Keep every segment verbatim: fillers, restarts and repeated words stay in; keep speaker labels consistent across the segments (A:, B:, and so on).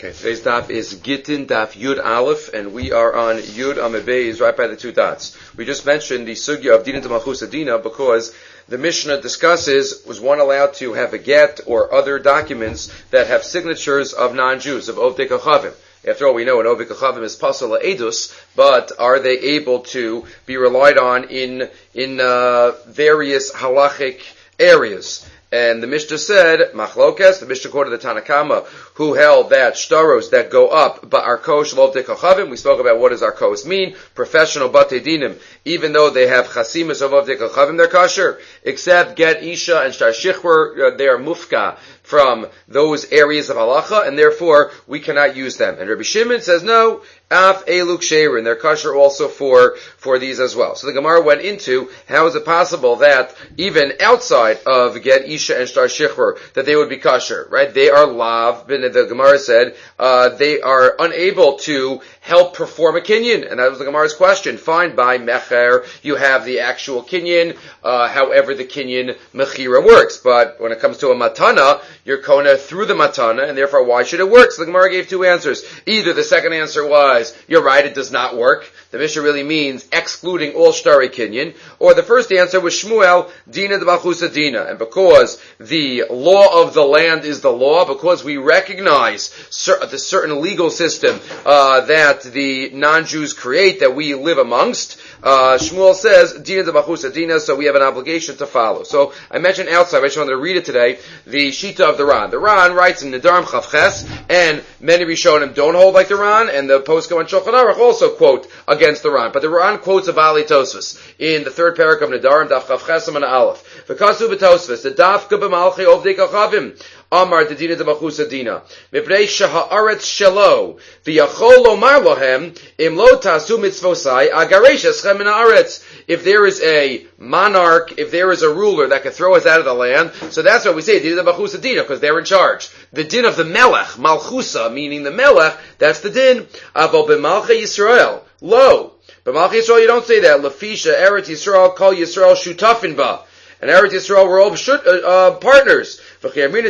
A: Okay, today's daf is Gittin daf Yud Aleph, and we are on Yud Amud Beis, right by the two dots. We just mentioned the sugya of Dina D'Malchus Adina because the Mishnah discusses, was one allowed to have a get or other documents that have signatures of non-Jews, of Ovdei Kochavim. After all, we know an Ovdei Kochavim is Pasal Edus, but are they able to be relied on in in uh, various halachic areas? And the Mishnah said, Machlokes, the Mishnah quoted the Tanakama, who held that shtaros that go up, but arko shalov de kochavim. We spoke about what does arkos mean. Professional bate dinim, even though they have chasimus of de kochavim, they're kosher. Except get isha and shtar shichwer, uh, they are mufka from those areas of halacha, and therefore we cannot use them. And Rabbi Shimon says no, af eluk sherin, they're kosher also for for these as well. So the Gemara went into how is it possible that even outside of get isha and shtar shichwer that they would be kosher, right? They are lav. The Gemara said uh, they are unable to help perform a kinyan, and that was the Gemara's question. Fine, by mecher you have the actual kinyan, uh, however the kinyan mechira works, but when it comes to a matana, you're kona through the matana, and therefore why should it work? So the Gemara gave two answers. Either the second answer was, you're right, it does not work. The Mishnah really means excluding all shtari kinyan. Or the first answer was Shmuel, Dina D'Malchus Adina. And because the law of the land is the law, because we recognize cer- the certain legal system uh, that the non-Jews create, that we live amongst, uh, Shmuel says, Dina D'Malchus Adina, so we have an obligation to follow. So I mentioned outside, I just wanted to read it today, the Shita of the Ran. The Ran writes in Nedarim Chavches, and many Rishonim don't hold like the Ran, and the Posco and Shulchan Aruch also quote against the Ran. But the Ran quotes a Bali Tosfos in the third parak of Nedarim, Daf Chavches and Aleph. V'kasu b'Tosfos, the Dafka b'Malchi Ovdei Kochavim. Amar the Dina D'Malchus Adina. Mipnei sheha'aretz shelo v'yachol lomar lohem im lo tasu mitzvosai agaresh eschem min ha'aretz. If there is a monarch, if there is a ruler that can throw us out of the land, so that's what we say, Dina D'Malchus Adina, because they're in charge. The din of the melech, malchusa, meaning the melech, that's the din. Aval b'malchei Yisrael, lo. B'malchei Yisrael you don't say that. Lefisha Eretz Yisrael kol Yisrael shutafin ba. And Eretz Yisrael were all shut, uh, uh, partners. And then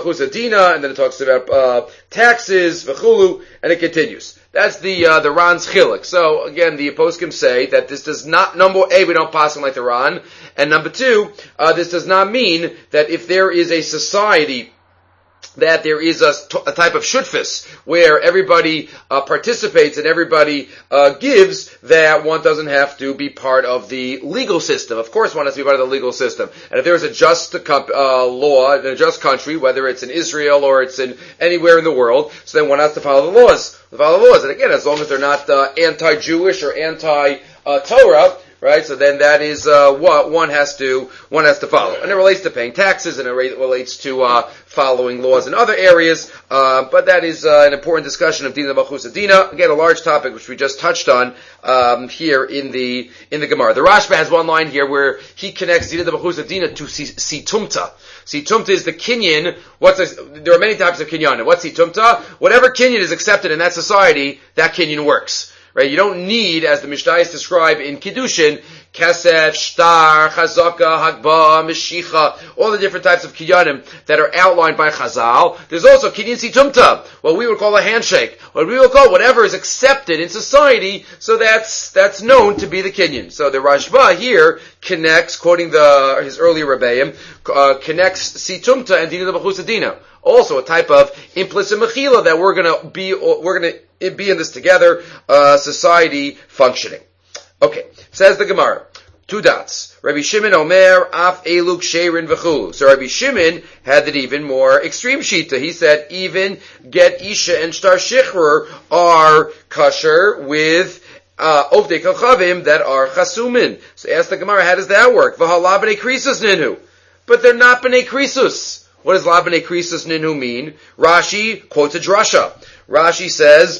A: it talks about uh, taxes, v'chulu, and it continues. That's the uh, the Ran's chilik. So again, the poskim say that this does not, number A, we don't pass them like the Ran, and number two, uh, this does not mean that if there is a society that there is a, a type of shutfis where everybody uh, participates and everybody uh, gives, that one doesn't have to be part of the legal system. Of course one has to be part of the legal system. And if there's a just uh, law in a just country, whether it's in Israel or it's in anywhere in the world, so then one has to follow the laws. Follow the laws. And again, as long as they're not uh, anti-Jewish or anti-Torah, right? So then that is uh, what one has to one has to follow, and it relates to paying taxes, and it relates to uh, following laws in other areas. Uh, but that is uh, an important discussion of Dina D'Malchus Adina. Again, a large topic which we just touched on um, here in the in the Gemara. The Rashba has one line here where he connects Dina D'Malchus Adina to situmta. Situmta is the kinyan. What's a, there are many types of kinyan. What's situmta? Whatever kinyan is accepted in that society, that kinyan works. Right? You don't need, as the Mishnayos describe in Kiddushin, Kesef, Shtar, Chazaka, Hagbah, Meshicha, all the different types of kinyanim that are outlined by Chazal. There's also kinyan situmta, what we would call a handshake, what we would call whatever is accepted in society, so that's that's known to be the kinyan. So the Rashba here connects, quoting the his earlier Rebbeim, uh, connects situmta and Dina D'Malchus Adina. Also a type of implicit mechila that we're gonna be we're gonna be in this together, uh, society functioning. Okay, says the Gemara, two dots. Rabbi Shimon Omer, Af Eluk Sherin V'chulu. So Rabbi Shimon had an even more extreme shita. He said even get Isha and Shtar Shichrer are kosher with uh, Ovdei Kochavim that are chasumin. So ask the Gemara, how does that work? V'hala b'nei krisus ninu. But they're not b'nei krisus. What does la b'nei krisus ninu mean? Rashi quotes a drasha. Rashi says,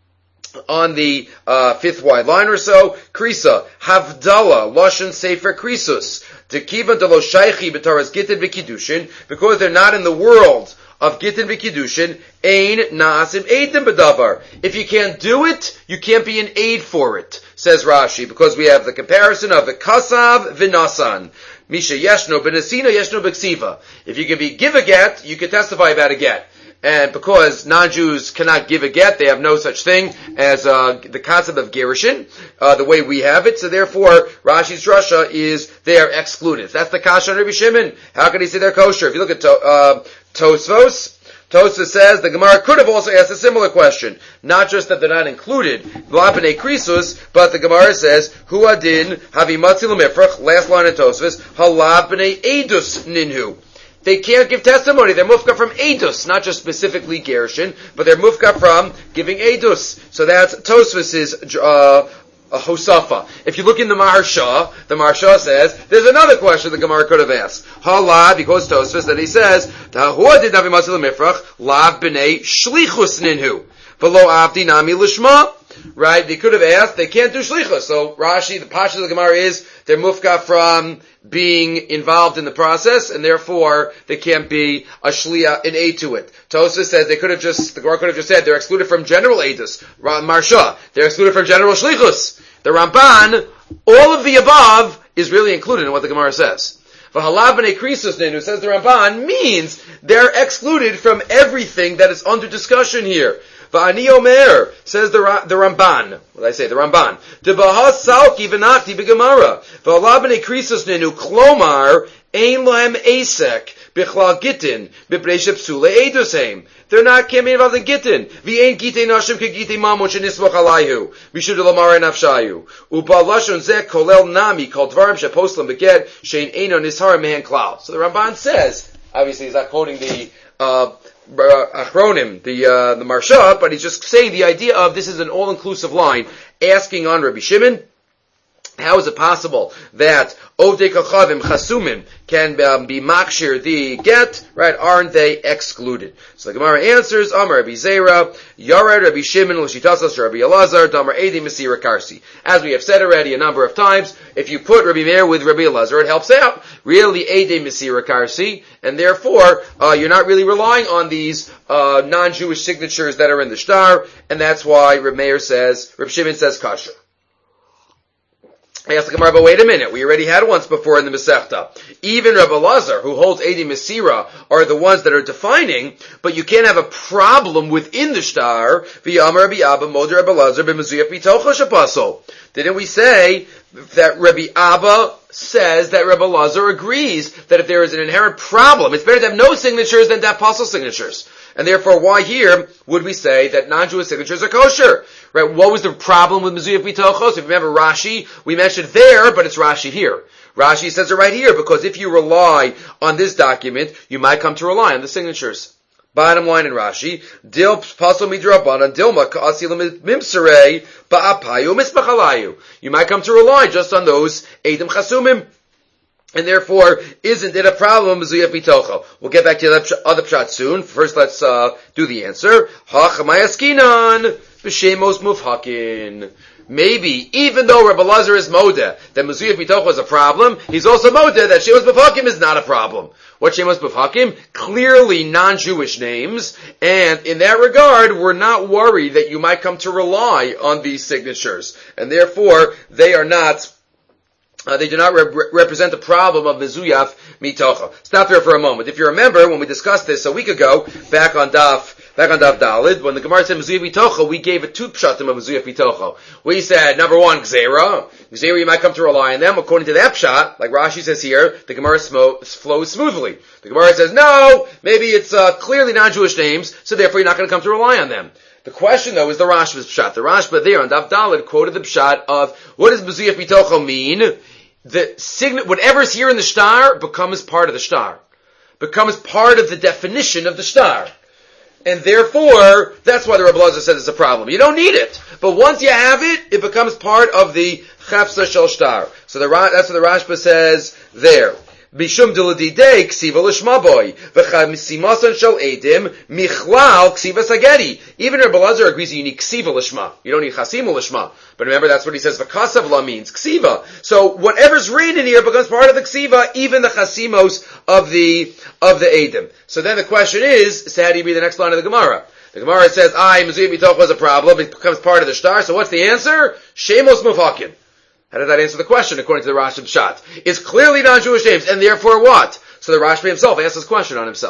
A: on the uh, fifth wide line or so, Krisa, Havdala, Lashon Sefer Krisus, Tekivan de lo Shaychi b'taras Gittin v'Kiddushin, because they're not in the world of Gittin v'Kiddushin, Ein Naasim Eidim b'davar. If you can't do it, you can't be an aid for it, says Rashi, because we have the comparison of the Kasav v'Nasan. Misha Yeshno b'Nesina Yeshno b'Ksiva. If you can be give a get, you can testify about a get. And because non-Jews cannot give a get, they have no such thing as uh, the concept of gerushin, uh, the way we have it. So therefore, Rashi's drasha is they are excluded. That's the kasha on Rabbi Shimon. How can he say they're kosher? If you look at to, uh, Tosfos, Tosfos says the Gemara could have also asked a similar question. Not just that they're not included, V'lapene krisus, but the Gemara says, Hu adin havimatzil mifrach, last line of Tosfos, halav b'nei edus ninhu. They can't give testimony. They're mufka from edus, not just specifically gerushin, but they're mufka from giving edus. So that's Tosfos's uh, a hosafa. If you look in the Maharsha, the Maharsha says there's another question the Gemara could have asked. Hala, because Tosfos that he says Tahua did navi matzil mifrach lav b'nei shlichus ninhu v'lo avdi nami lishma. Right? They could have asked. They can't do shlichus. So Rashi, the pasha of the Gemara is they're mufka from being involved in the process, and therefore they can't be a shliach, an aid to it. Tosfos says they could have just, the Gemara could have just said they're excluded from general aidus. Marsha, they're excluded from general shlichus. The Ramban, all of the above is really included in what the Gemara says. V'halav b'nei krisus ninu, says the Ramban, means they're excluded from everything that is under discussion here. V'ani omer, says the, the Ramban. What did I say? The Ramban. D'bahas salki v'nachti b'gemara. V'halav b'nei krisus ninu, klomar, ein lahem esek, b'chlal gittin, b'pnei shepsule edosheim. They're not can't be involved in gittin. V'ein gitei nashim k'gitei mamon shenismoch alayhu. V'shud l'mar nafshayu. U'ba lashon zeh kolel nami kol dvarim sheposlam beget shein eino nishar mehen klal. So the Ramban says, obviously he's not quoting the uh, Achronim, the uh, the Marsha, but he's just saying the idea of this is an all-inclusive line, asking on Rabbi Shimon, how is it possible that Ovdei Kachavim Chasumim can um, be makshir the get, right? Aren't they excluded? So the Gemara answers, Amar Rabbi Zera, Yared Rabbi Shimon, L'shitasas Rabbi Elazar, Damar Edi Mesira Karsi. As we have said already a number of times, if you put Rabbi Meir with Rabbi Elazar, it helps out. Really Edi Mesira Karsi, and therefore, uh, you're not really relying on these, uh, non-Jewish signatures that are in the shtar, and that's why Rabbi Meir says, Rabbi Shimon says kasher. I asked the Gemara, but wait a minute, we already had once before in the Masechta. Even Rabbi Elazar, who holds Edi Mesira, are the ones that are defining, but you can't have a problem within the shtar. V'yamar Rabbi Abba Moder Rabbi Elazar b'mezuyach b'tocha shapasol. Didn't we say that Rabbi Abba says that Rabbi Elazar agrees that if there is an inherent problem, it's better to have no signatures than to have apostle signatures. And therefore, why here would we say that non-Jewish signatures are kosher? Right? What was the problem with Mezuyach B'tochos? If you remember Rashi, we mentioned there, but it's Rashi here. Rashi says it right here, because if you rely on this document, you might come to rely on the signatures. Bottom line in Rashi, Dil Pasol Midrabanan, Dilma Ka'asilam Mimsarei, Ba'apayu Mispachalayu. You might come to rely just on those Eidim Chasumim. And therefore, isn't it a problem? We'll get back to the other pshat soon. First, let's uh, do the answer. Hachamayaskinan b'shemos mufhakin. Maybe, even though Rabbi Elazar is modeh that Mezuyach B'tocha is a problem, he's also modeh that Shemos Mufhakim is not a problem. What Shemos Mufhakim? Clearly non-Jewish names, and in that regard, we're not worried that you might come to rely on these signatures, and therefore they are not. Uh, they do not rep- represent the problem of Mezuyach Mitocha. Stop there for a moment. If you remember, when we discussed this a week ago, back on Daf, back on Daf Dalid, when the Gemara said Mezuyach Mitocha, we gave it two pshatim of Mezuyach Mitocha. We said, number one, Gzera. Gzera, you might come to rely on them. According to that pshat, like Rashi says here, the Gemara smo- flows smoothly. The Gemara says, no, maybe it's uh, clearly non-Jewish names, so therefore you're not going to come to rely on them. The question, though, is the Rashba's pshat. The Rashba there on Daf Dalid quoted the pshat of, what does Mezuyach Mitocha mean? The sign, whatever's here in the shtar becomes part of the shtar. Becomes part of the definition of the shtar. And therefore, that's why the Rebbe Elazar says it's a problem. You don't need it. But once you have it, it becomes part of the chafsa shel shtar. So the, that's what the Rashba says there. Bishum diladidei ksiva l'shmaboy v'chamissimasan shel edim michlal ksiva sagedi. Even Rebbe Elazar agrees you need ksiva l'shma. You don't need chasimu l'shma. But remember, that's what he says. V'kasav la means ksiva. So whatever's written in here becomes part of the ksiva, even the chasimos of the of the edim. So then the question is, so how do you read the next line of the Gemara? The Gemara says, "I Mezuyach B'tocha is a problem. It becomes part of the shtar." So what's the answer? Shemos Mufhakin. How does that answer the question according to the Rashba pshat? It's clearly non-Jewish names, and therefore what? So the Rashba himself asks this question on himself.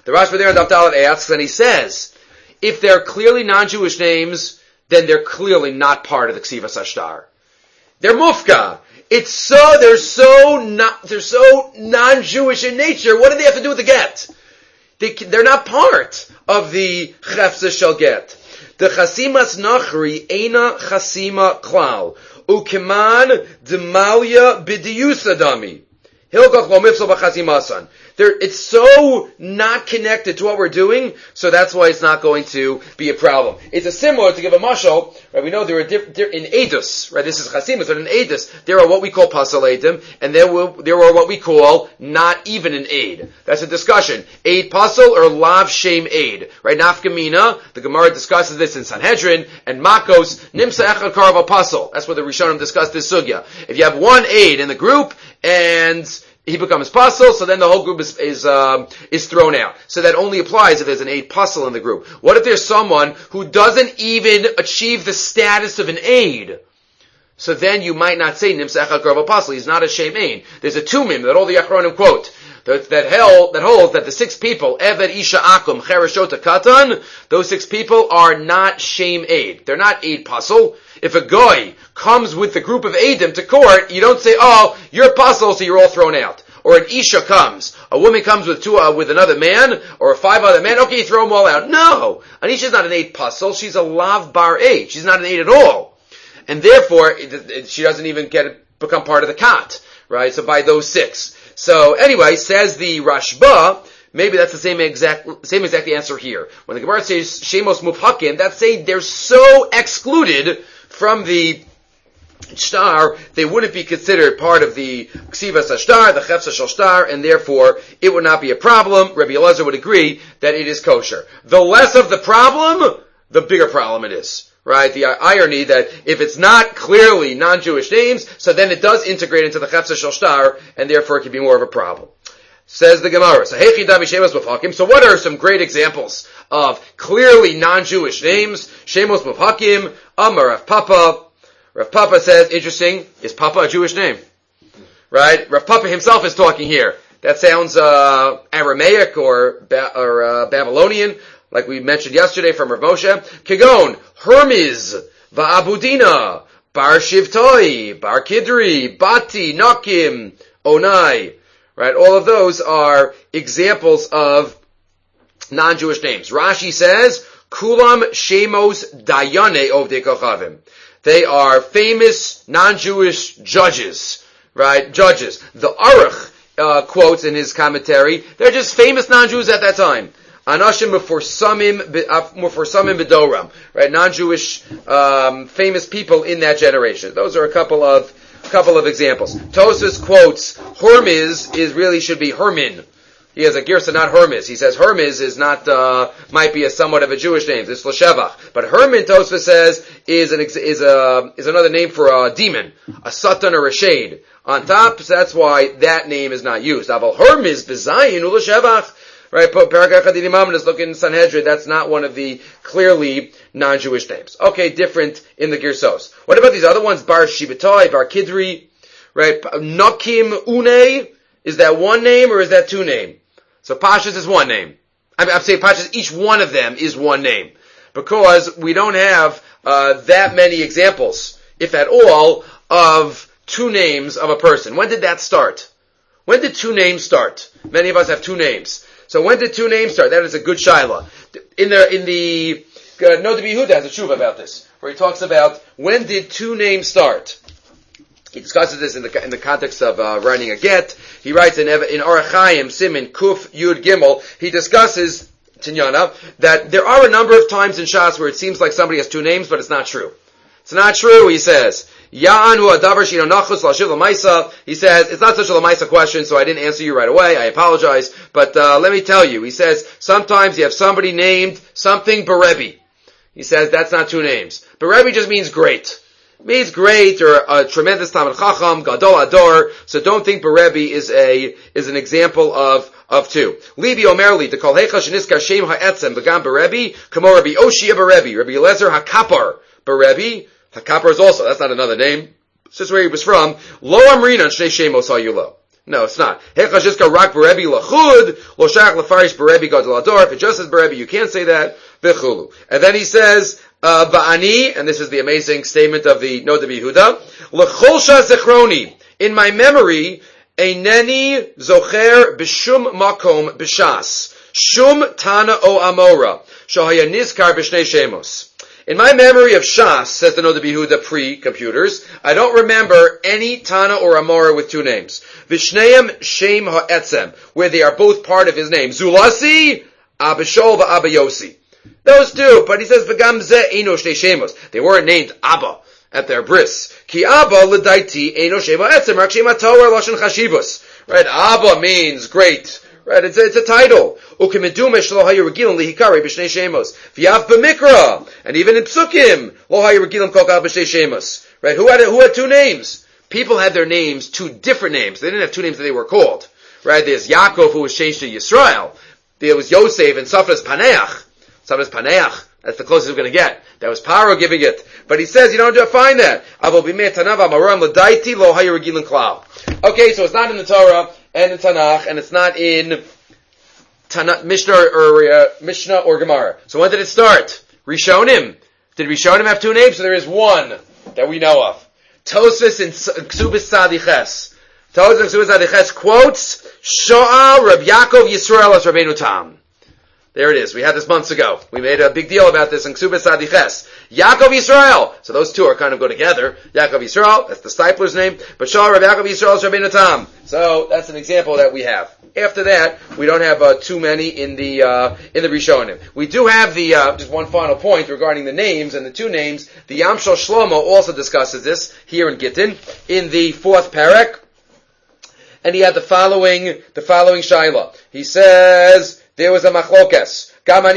A: The Rashba there in Daf Dalet asks, and he says, if they're clearly non-Jewish names, then they're clearly not part of the Ksivas Ashtar. They're mufka. It's so, they're so not, they're so non-Jewish in nature. What do they have to do with the get? They, they're not part of the Chefza Shel Get. The Chasimas Nachri Eina Chasima Klal. Ukeman Demalia B'diyusadami. Hilgach Lo Mifsal B'Chasimasan. There, it's so not connected to what we're doing, so that's why it's not going to be a problem. It's a similar, to give a mashal, right, we know there are diff, there, in Eidos, right, this is Chasimas, but in Eidos, there are what we call Pasal Eidim, and there will, there are what we call not even an aid. That's a discussion. Aid Pasal or Lav Shem Aid. Right, Nafkamina, the Gemara discusses this in Sanhedrin, and Makos, Nimsa Echad Karav Pasal. That's where the Rishonim discussed this sugya. If you have one aid in the group, and he becomes puzzle, so then the whole group is is, um, is thrown out. So that only applies if there's an aid puzzle in the group. What if there's someone who doesn't even achieve the status of an aid? So then you might not say Nimsa Echad Karav Puzzle. He's not a Shem Ain. There's a tumim that all the Achronim quote that that, hell, that holds that the six people Eved Isha Akum Chereshota Katan, those six people are not Shem Aid. They're not aid puzzle. If a guy comes with the group of Eidim to court, you don't say, oh, you're a puzzle, so you're all thrown out. Or an Isha comes, a woman comes with two, uh, with another man, or five other men, okay, you throw them all out. No! An Isha's not an Eid puzzle, she's a Lav Bar Eid. She's not an Eid at all. And therefore, it, it, she doesn't even get, become part of the Kat. Right? So by those six. So anyway, says the Rashba, maybe that's the same exact, same exact answer here. When the Gemara says Shemos Mufhakim, that's saying they're so excluded from the shtar, they wouldn't be considered part of the Ksivas Ashtar, the Chefza Shel Shtar, and therefore it would not be a problem. Rabbi Elazar would agree that it is kosher. The less of the problem, the bigger problem it is. Right? The irony that if it's not clearly non-Jewish names, so then it does integrate into the Chefza Shel Shtar, and therefore it could be more of a problem. Says the Gemara. So, so what are some great examples of clearly non-Jewish names? Shemos Mufhakim, Amar Rav Papa. Rav Papa says, interesting, is Papa a Jewish name? Right? Rav Papa himself is talking here. That sounds uh, Aramaic or, ba- or uh, Babylonian, like we mentioned yesterday from Rav Moshe. Kegon, Hermes, Va'abudina, Bar Shivtoi, Bar Kidri, Bati, Nakim, Onai. Right? All of those are examples of non-Jewish names. Rashi says, Kulam Shemos Dayane Ovdei Kochavim. They are famous non-Jewish judges. Right? Judges. The Aruch uh, quotes in his commentary, they're just famous non-Jews at that time. Anashim Meforsamim B'Doram. Right? Non-Jewish um, famous people in that generation. Those are a couple of couple of examples. Tosfos quotes Hermes is really should be Hermin. He has a girsa, not Hermes. He says Hermes is not uh, might be a somewhat of a Jewish name. It's L'Shevach, but Hermin, Tosfos says, is an is a is another name for a demon, a satan or a shade. On top, so that's why that name is not used. Aval Hermes b'zayin u'L'Shevach. Right, Parak Echad Imam is looking in Sanhedrin. That's not one of the clearly non-Jewish names. Okay, different in the Girsos. What about these other ones? Bar Shivatai, Bar Kidri, right? Nakim Une, is that one name or is that two name? So Pashas is one name. I'm, I'm saying Pashas, each one of them is one name. Because we don't have uh, that many examples, if at all, of two names of a person. When did that start? When did two names start? Many of us have two names. So when did two names start? That is a good shaila. In the, in the, uh, Noda B'Yehuda has a tshuva about this, where he talks about when did two names start. He discusses this in the, in the context of, uh, writing a get. He writes in, in Orach Chaim, Simin, Kuf, Yud, Gimel, he discusses, Tinyana, that there are a number of times in Shas where it seems like somebody has two names, but it's not true. It's not true, he says. Ya'anu adavar shino nachus l'ashiv l'maisa. He says, it's not such a l'maisa question, so I didn't answer you right away. I apologize. But, uh, let me tell you. He says, sometimes you have somebody named something Berebi. He says, that's not two names. Berebi just means great. It means great, or a tremendous Talmid Chacham, Gadol Ador. So don't think Berebi is a, is an example of, of two. Libi Omerli, the Kol Hecha Sheniskar Shem Ha'etzem, Begam Berebi, Kamo Rabbi Oshia Berebi, Rabbi Eliezer HaKapar Berebi. HaKapar is also, that's not another name. This is where he was from. Lo Amrina Shnei Shemos Hayulo. No, it's not. If it just says Berebi, you can't say that. And then he says, uh, Ba'ani, and this is the amazing statement of the Noda B'Yehuda, L'cholsha zechroni, in my memory, Eineni zocher b'shum makom b'shas, shum tana o amora, shahaya nizkar b'shnei shemos. In my memory of Shas, says the Noda B'Yehuda pre-computers, I don't remember any Tana or Amora with two names. Vishneim Shem Ha'etzem, where they are both part of his name. Zulasi, Abishol V'Abba Yossi. Those two, but he says, V'gam ze eino shnei shemos. They weren't named Abba at their bris. Ki Abba l'daiti eino Shem Ha'etzem, rak Shem HaTorah Lashon Chashivos. Right, Abba means great. Right, it's a, it's a title. And even in Psukim, right? Who had who had two names? People had their names, two different names. They didn't have two names that they were called. Right? There's Yaakov, who was changed to Yisrael. There was Yosef and Safras Paneach. Safras Paneach. That's the closest we're going to get. That was Paro giving it. But he says you don't find that. Okay, so it's not in the Torah and in Tanakh, and it's not in Tanakh, Mishnah or uh, Mishnah or Gemara. So when did it start? Rishonim. Did Rishonim have two names? So there is one that we know of. Tosfos in Ksubis Sadiches. Tosfos in Ksubis Sadiches quotes Sho'al Reb Yaakov Yisrael as Rabbeinu Tam. There it is. We had this months ago. We made a big deal about this in Ksubas Sadiches. Yaakov Yisrael. So those two are kind of go together. Yaakov Yisrael, that's the discipler's name. But Shah Rabbi Yaakov Yisrael is Rabbeinu Tam. So that's an example that we have. After that, we don't have uh, too many in the uh, in the Rishonim. We do have the uh, just one final point regarding the names and the two names. The Yam Shel Shlomo also discusses this here in Gittin in the fourth parak, and he had the following the following shaila. He says there was a machlokes.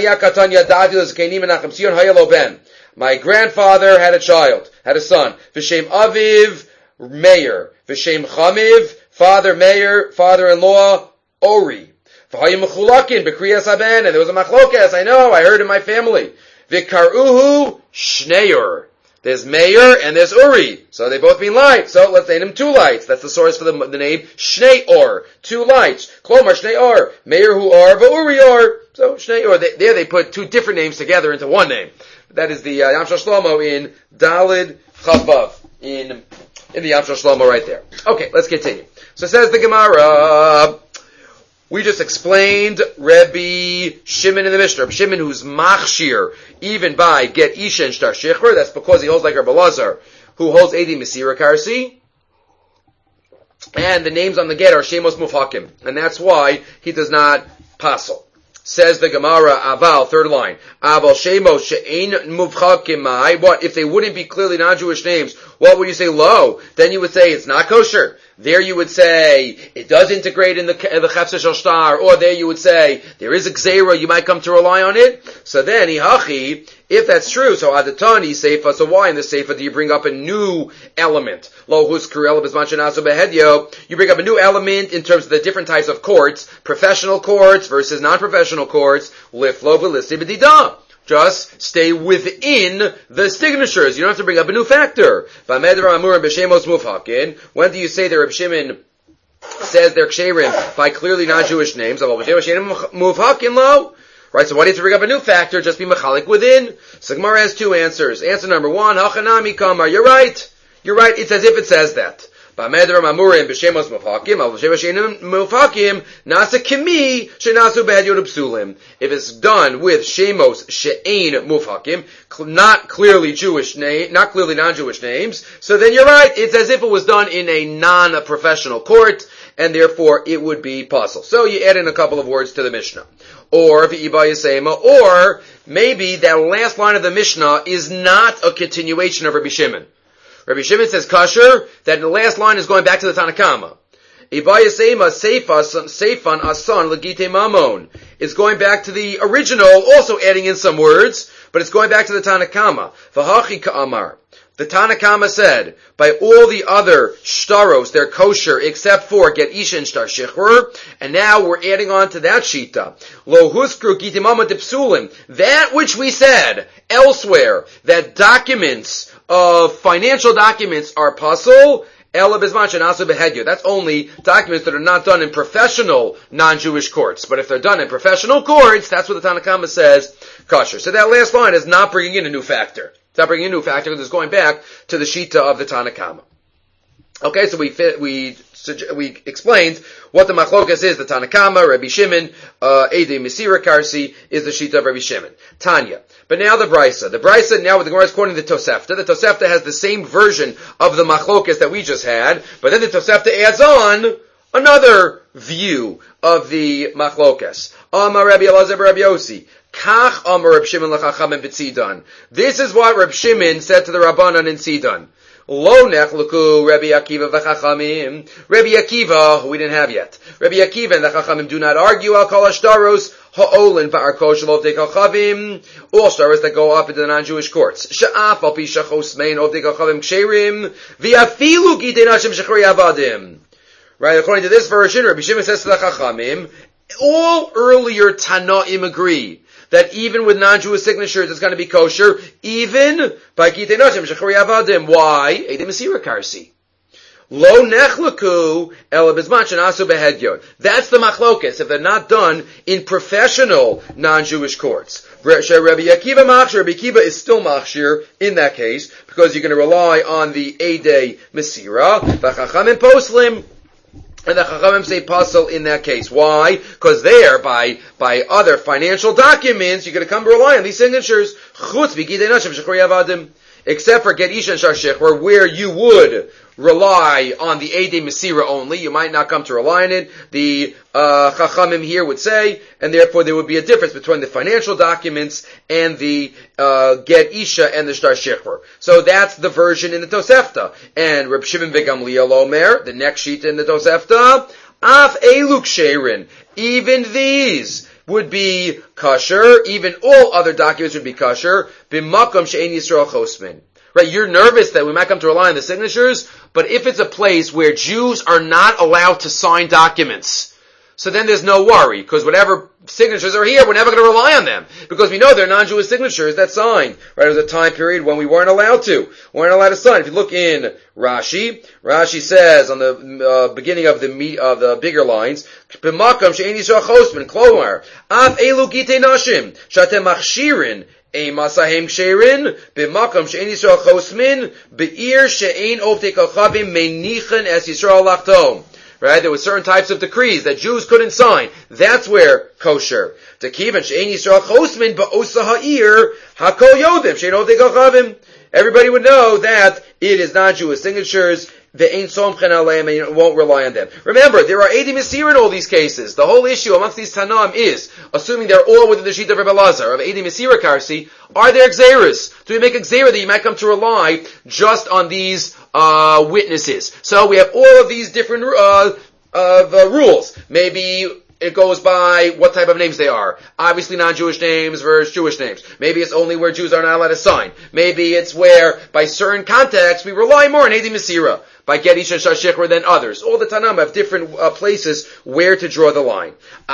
A: My grandfather had a child, had a son. V'shem Aviv Meir, V'shem Chamiv, father Meir, father-in-law Ori. V'hayim mechulakin b'kriyas haben, and there was a machlokes. I know, I heard in my family. V'karuhu Shneur. There's Meir and there's Uri. So they both mean light. So let's name them two lights. That's the source for the, the name Shnei Or. Two lights. Klomar Shnei Or. Meir Hu Or, Uri Or. So Shnei Or. They, there they put two different names together into one name. That is the uh, Yam Shel Shlomo in Dalid Chavav. In, in the Yam Shel Shlomo right there. Okay, let's continue. So says the Gemara, we just explained Rebbe Shimon in the Mishnah. Rebbe Shimon who's machshir, even by get isha and shtar shechver. That's because he holds like Rebbe Lazar, who holds Edi Mesira Karsi. And the names on the get are Shemos Mufhakim. And that's why he does not passel. Says the Gemara, Aval, third line. Aval Shemos She'ein Mufhakim. What? If they wouldn't be clearly non-Jewish names, what would you say? Lo. Then you would say it's not kosher. There you would say, it does integrate in the, the Chefzer Shel Shtar, or there you would say, there is a Gzeira, you might come to rely on it. So then, Ihachi, if that's true, so Adatani, Seifa, so why in the Seifa do you bring up a new element? Lo Huskru Ela Bismachanaso Behedyo, you bring up a new element in terms of the different types of courts, professional courts versus non-professional courts, Liflo Velissi B'Didah. Just stay within the signatures. You don't have to bring up a new factor. When do you say that Reb Shimon says they're ksherim by clearly non-Jewish names? Right, so why do you have to bring up a new factor? Just be mechalik within. So Gemara has two answers. Answer number one, hachanami kamar. You're right. You're right. It's as if it says that. If it's done with shemos she'ein mufhakim, not clearly Jewish name, not clearly non-Jewish names, so then you're right. It's as if it was done in a non-professional court, and therefore it would be possible. So you add in a couple of words to the Mishnah. Or or maybe that last line of the Mishnah is not a continuation of Rabbi Shimon. Rabbi Shimon says kasher, that the last line is going back to the Tanakama. Ibayasema seifan asan legite mamon. It's going back to the original, also adding in some words, but it's going back to the Tanakama. V'hachi ka'amar. The Tanakama said, by all the other shtaros, they're kosher, except for get isha and shtar shechur, and now we're adding on to that shita. Lo huskru gitimama dipsulim. That which we said elsewhere, that documents of financial documents are puzzle, Ela bizman shenasu behedya. That's only documents that are not done in professional non-Jewish courts. But if they're done in professional courts, that's what the Tanna Kama says, kosher. So that last line is not bringing in a new factor. It's not bringing in a new factor because it's going back to the Shita of the Tanna Kama. Okay, so we fit, we we explained what the machlokas is. The Tanna Kama, Rabbi Shimon, uh, Eidei Mesira Karsi is the Shita of Rabbi Shimon. Tanya. But now the Brisa. The Brisa, now with the Gemara is quoting the Tosefta. The Tosefta has the same version of the machlokas that we just had, but then the Tosefta adds on another view of the machlokas. Amar Rabbi Elazar Rabbi Yossi. Kach Amar Rabbi Shimon l'chachamim b'Tzidan. This is what Rabbi Shimon said to the Rabbanan in Tzidan. Lo nechluku Rabbi Akiva v'chachamim. Rabbi Akiva, who we didn't have yet. Rabbi Akiva and the chachamim do not argue al kol hashtaros ha'olin v'arko shel ovdei kachavim. All shtaros that go up into the non-Jewish courts. Sha'af al pi shachos mein ovdei kachavim ksherim v'afilu gitei nashim shechri avadim. Right, according to this version, Rabbi Shimon says to the chachamim, all earlier Tanaim agree that even with non-Jewish signatures, it's going to be kosher, even by Kitei Nashim, Shechari Avadim. Why? Eidei Mesira Karsi. Lo nechlaku ela bizman shenasu behedyon. That's the machlokas, if they're not done in professional non-Jewish courts. Rabbi Akiva machshir, Rabbi Akiva is still machshir in that case, because you're going to rely on the Eidei Mesira, v'chachamim poslim, and the Chachamim say puzzle in that case. Why? Because there, by by other financial documents, you're going to come to rely on these signatures. Chutz b'gidei nashim shechori avadim. Except for Get Isha and Shar Shechor, where you would rely on the Eidei Mesira only. You might not come to rely on it. The uh, Chachamim here would say, and therefore there would be a difference between the financial documents and the uh, Get Isha and the Shtar Shechor. So that's the version in the Tosefta. And Reb Shimon Gamliel Omer, the next sheet in the Tosefta, Af Eluk Sherin, even these would be kosher, even all other documents would be kosher, b'makom she'ein Yisrael chosmin. Right, you're nervous that we might come to rely on the signatures, but if it's a place where Jews are not allowed to sign documents, so then there's no worry, because whatever signatures are here, we're never going to rely on them, because we know they're non-Jewish signatures that sign. Right, there was a time period when we weren't allowed to. We weren't allowed to sign. If you look in Rashi, Rashi says on the uh, beginning of the me, of the bigger lines, "B'makam she'ein Yisrael chosmin, klomar, af elu gitei nashim, she'atem machshirin, ein masahem ksherin, b'makam she'ein Yisrael chosmin, be'ir she'ein ovtei kachavim meinichen es Yisrael lachtom." Right? There were certain types of decrees that Jews couldn't sign. That's where kosher. Tekivan she'ein Yisrael chosmin ba'osa ha'ir hakol yodim she'ein ovtei kachavim. Everybody would know that it is not Jewish signatures. The ain't somchen aleim, and you won't rely on them. Remember, there are Eidei Mesira in all these cases. The whole issue amongst these Tanaim is, assuming they're all within the sheet of Rebbe Lazar, of Eidei Mesira Karsi, are there Xeris? Do we make a Xera that you might come to rely just on these uh witnesses? So we have all of these different uh, of, uh rules. Maybe it goes by what type of names they are. Obviously non-Jewish names versus Jewish names. Maybe it's only where Jews are not allowed to sign. Maybe it's where, by certain contexts, we rely more on Eidei Mesira, by Get Isha and Shar Shechor than others. All the Tanam have different uh, places where to draw the line.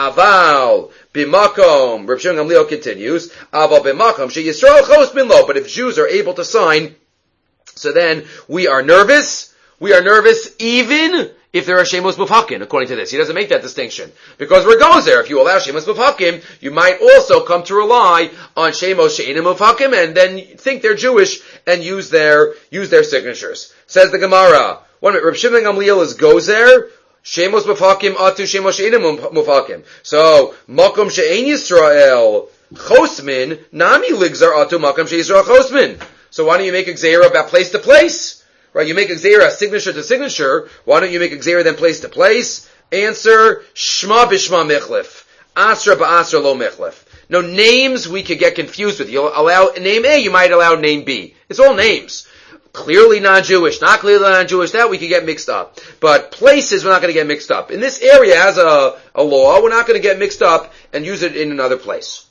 A: Aval b'makom, Reb Shimon Gamliel continues, Aval b'makom she Yisrael chosmin lo. But if Jews are able to sign, so then we are nervous. We are nervous even if there are Shemos Mufhakim, according to this. He doesn't make that distinction. Because we're goes there. If you allow Shemos Mufhakim, you might also come to rely on Shemos She'enim Mufhakim and then think they're Jewish and use their, use their signatures. Says the Gemara, one minute, Reb Shimon Gamliel is gozer, Shemos Mufhakim atu Shemos She'enim Mufhakim. So, Makom She'ein Yisrael Chosmin, Nami Ligzar atu Makom She'ein Yisrael Chosmin. So why don't you make a Xera about place to place? Right, you make a Xera signature to signature. Why don't you make a Xera then place to place? Answer, Shma b'shma michlif. Asra ba'asra lo michlif. No, names we could get confused with. You'll allow name A, you might allow name B. It's all names. Clearly non-Jewish, not clearly non-Jewish, that we could get mixed up. But places, we're not going to get mixed up. In this area, as a, a law, we're not going to get mixed up and use it in another place.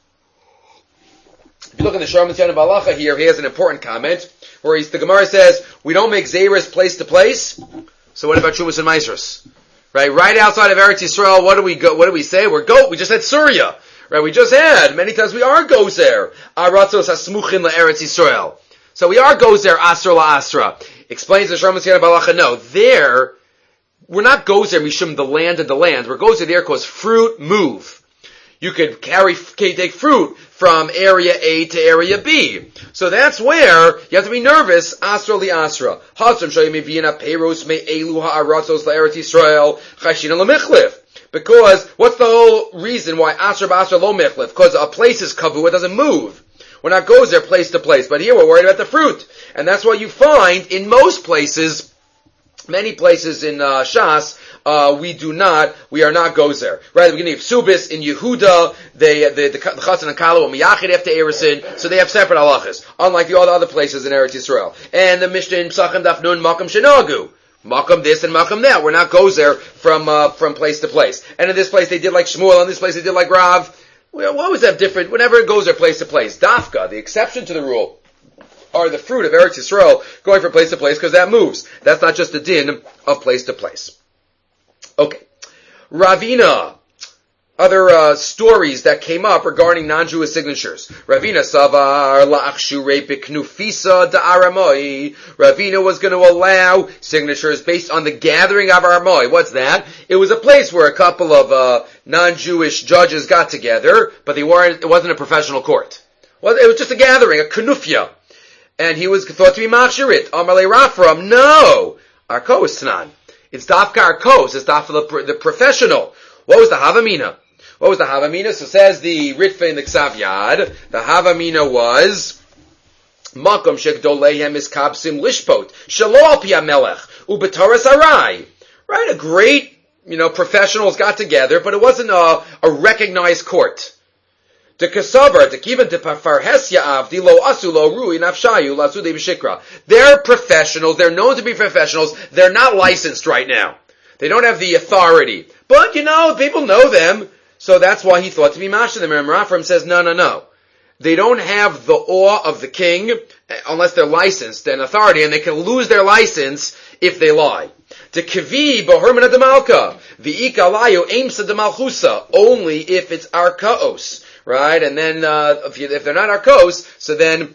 A: If you look in the Sharm Tzyon of Halacha here, he has an important comment, where he's, the Gemara says, we don't make Xeris place to place. So what about Shumas and Maisros? Right, right outside of Eretz Yisrael, what do we go, what do we say? We're go, we just had Surya. Right, we just had, many times we are gozer. Aratzos hasmuchin la Eretz Yisrael. So we are gozer asra la asra. Explains the Sharm Messiah Balacha, no, there, we're not gozer mishum the land and the land. We're gozer there because fruit move. You could carry, take fruit from area A to area B. So that's where you have to be nervous. Asra li asra. Hatzim shoyim mevina peiros me elu ha'aratzos la'eretz Yisrael chashina lemichlif. Because what's the whole reason why asra b'asra lo michlif? Because a place is kavu, it doesn't move. We're not goes there place to place. But here we're worried about the fruit. And that's what you find in most places, many places in uh, Shas, Uh, we do not, we are not goes there. Right at the beginning of Subis, in Yehuda, they, the, the, the Chassan and Kala will miyachid after Erisin, so they have separate halachas, unlike the all the other places in Eretz Yisrael. And the Mishnah in Psachim Daf Nun, Makam Shenagu. Makam this and Makam that. We're not goes there from, uh, from place to place. And in this place they did like Shmuel, in this place they did like Rav. Well, what was that different? Whenever it goes there place to place. Dafka, the exception to the rule, are the fruit of Eretz Yisrael going from place to place because that moves. That's not just the din of place to place. Okay. Ravina. Other uh, stories that came up regarding non-Jewish signatures. Ravina Savar la'achshure b'knufisa da'aramoi. Ravina was going to allow signatures based on the gathering of Aramoi. What's that? It was a place where a couple of uh, non-Jewish judges got together, but they weren't. It wasn't a professional court. Well, it was just a gathering, a knufya. And he was thought to be machshirit. Amalei Rafram, no. Arkos Tanan. It's dafka arkos. It's dafka the, the professional. What was the Havamina? What was the Havamina? So says the Ritva in the Ksav Yad. The Havamina was Makom shekdoleihem iskabsim lishpot shelo al pi hamelech ubetoras arai. Right, a great, you know, professionals got together, but it wasn't a, a recognized court. The Kasavar, the Kivan to Parhesya Avdi, Lo Asu Lo Rui Nafshayu, Lasu De Bishikra. They're professionals, they're known to be professionals, they're not licensed right now. They don't have the authority. But, you know, people know them, so that's why he thought to be Masha. The Rafram says, no, no, no. They don't have the awe of the king, unless they're licensed and authority, and they can lose their license if they lie. The Kivi Bohermana de Malka, the Ikalayu Aimsa de Malchusa, only if it's Arkaos. Right, and then uh, if, you, if they're not arkos, so then